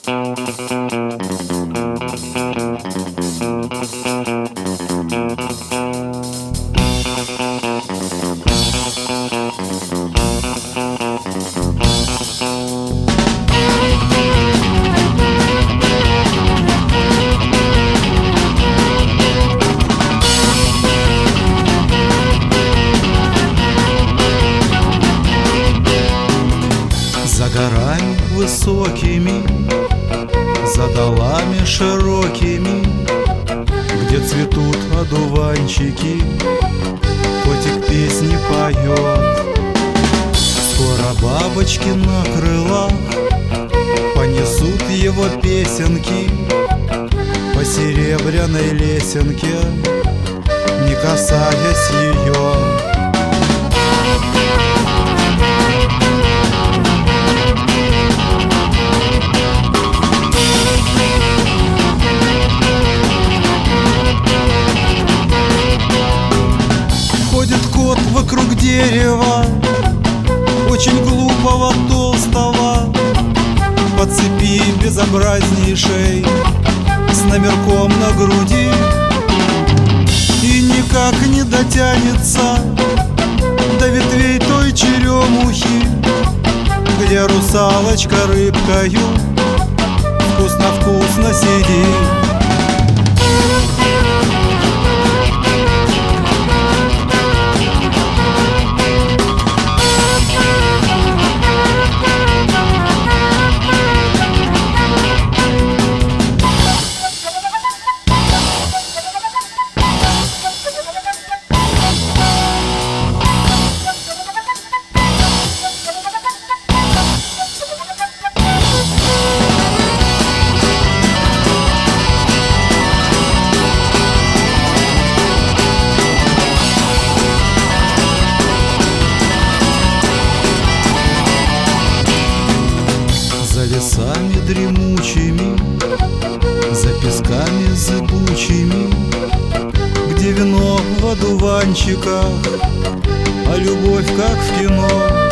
За горами высокими, за долами широкими, где цветут одуванчики, котик песни поет. Скоро бабочки на крылах понесут его песенки по серебряной лесенке, не касаясь ее. Ходит кот вокруг дерева, очень глупого, толстого, по цепи безобразнейшей, с номерком на груди, и никак не дотянется до ветвей той черемухи, где русалочка рыбкою вкусно-вкусно сидит. За лесами дремучими, за песками зыбучими, где вино в одуванчиках, а любовь как в кино.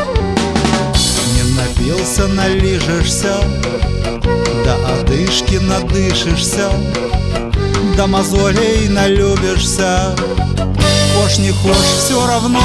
Не напился, налижешься, до одышки надышишься, до мозолей налюбишься. Хошь не хошь, все равно.